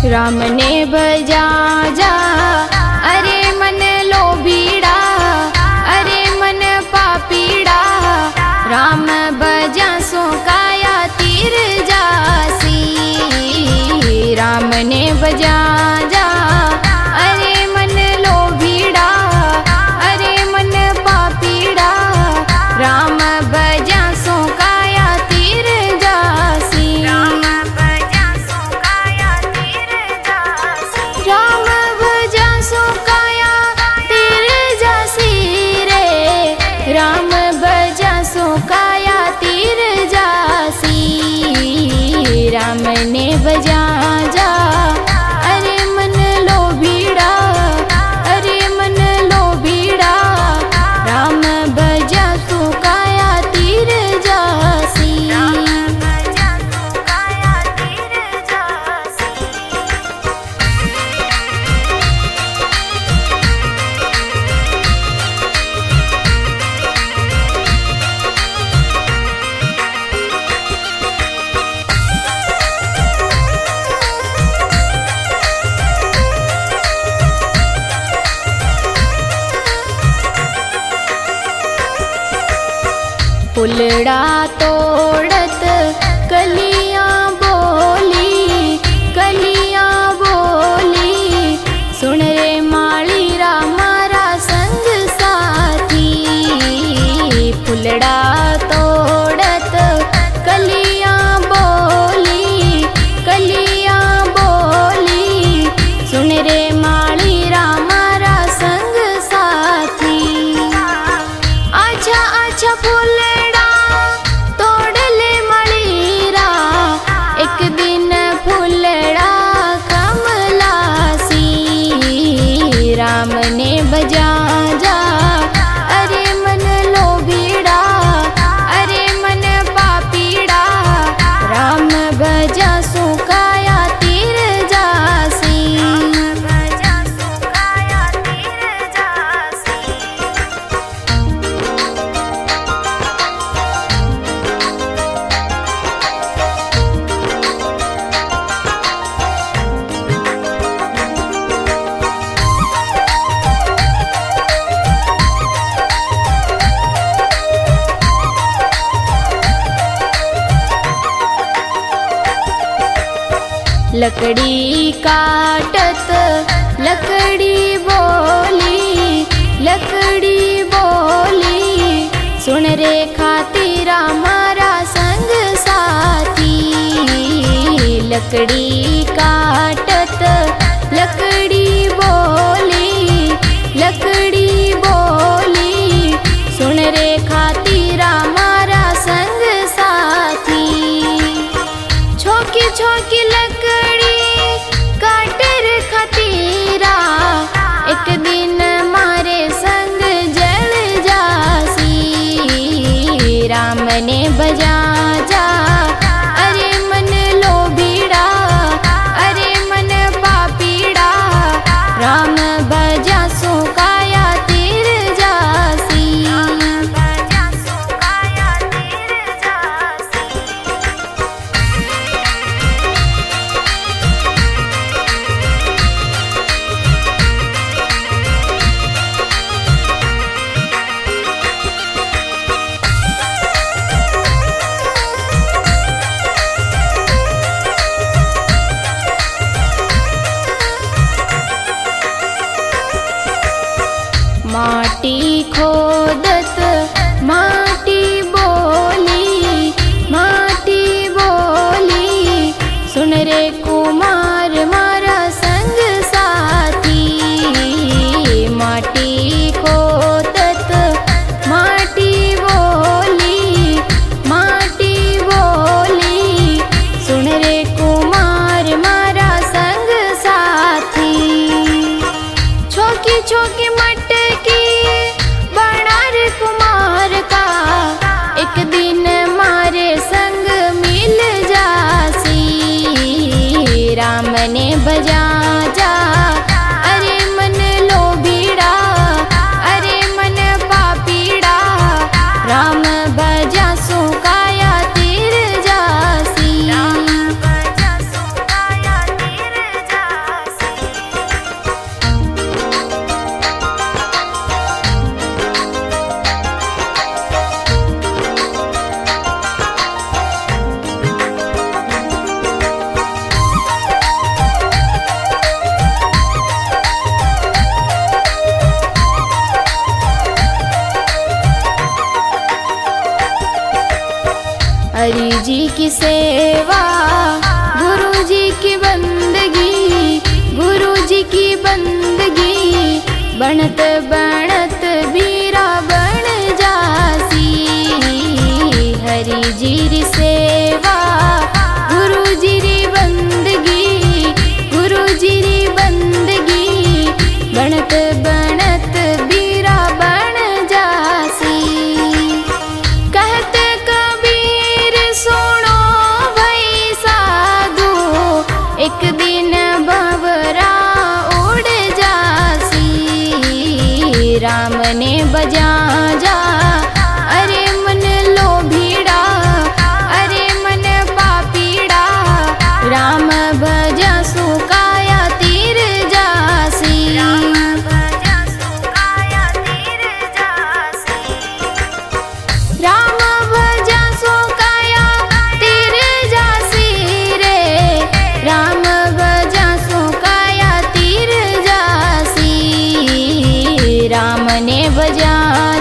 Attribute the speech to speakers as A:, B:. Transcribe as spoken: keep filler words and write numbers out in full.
A: राम ने भजा जा अरे मन लोभीड़ा, अरे मन पापीड़ा, राम भजा सो काया तीर जासी। राम ने भजा जा अरे मन लोभीड़ा, अरे मन पापीड़ा, राम भजा सो काया तीर जासी। राम भजा सो काया तीर जासी, राम भजा सो काया तीर जासी रे, राम भजा सो काया तीर जासी। राम ने भजा जा अरे मन लोभीड़ा, अरे मन लोभीड़ा, राम भजा सो काया तीर जासी। राम भजा सो काया तीर जासी। फुलड़ा तोड़त कलियां बोली, कलियां बोली, सुन रे माली रा मारा संग साथी। फुलड़ा तोड़त कलियां बोली, कलियां बोली, सुन रे माली रा मारा संग साथी। अच्छा अच्छा फुलड़ा तोड़ ले मणिरा, एक दिन फुलड़ा कमलासी। राम ने भजा जा अरे मन लोभीड़ा, अरे मन पापीड़ा, राम भजा सो काया तीर जासी। राम भजा सो काया तीर जासी। लकड़ी काटत लकड़ी बोली, लकड़ी बोली, सुन रे खातिर हमारा संग साथी। लकड़ी काटत लकड़ी बोली, लकड़ी बोली, सुन रे खातिर हमारा संग साथी। छोकी छोकी लकड़ी काटर खतीरा, एक दिन मारे संग जल जासी। राम ने भजा जा अरे मन लोभीड़ा, अरे मन पापीड़ा, राम भजा सो काया तीर जासी। राम भजा सो काया तीर जासी। माटी खोदत माटी बोली, माटी बोली, सुन रे कुमार मारा संग साथी। माटी खोदत माटी बोली, माटी बोली, सुन रे कुमार मारा संग साथी। छोकी छोकी मटकी बना रे कुमार का, हरि जी की सेवा, गुरु जी की बंदगी, गुरु जी की बंदगी, बनत बनत बीरा बन जासी। हरि जी री सेवा, गुरु जी री बंदगी, गुरु जी री बंदगी, बनत बनत बीरा बन जासी। कहते कबीर सुनो भई साधु, एक दिन भंवरा उड़ जासी। राम ने बजा जा अरे मन लोभीड़ा, अरे मन पापीड़ा, राम भजा सुकाया तीर जासी। राम भजा सुकाया तीर जासी, राम भजा सुकाया तीर जासी रे, राम भजा सुकाया तीर जासी। राम ने भजा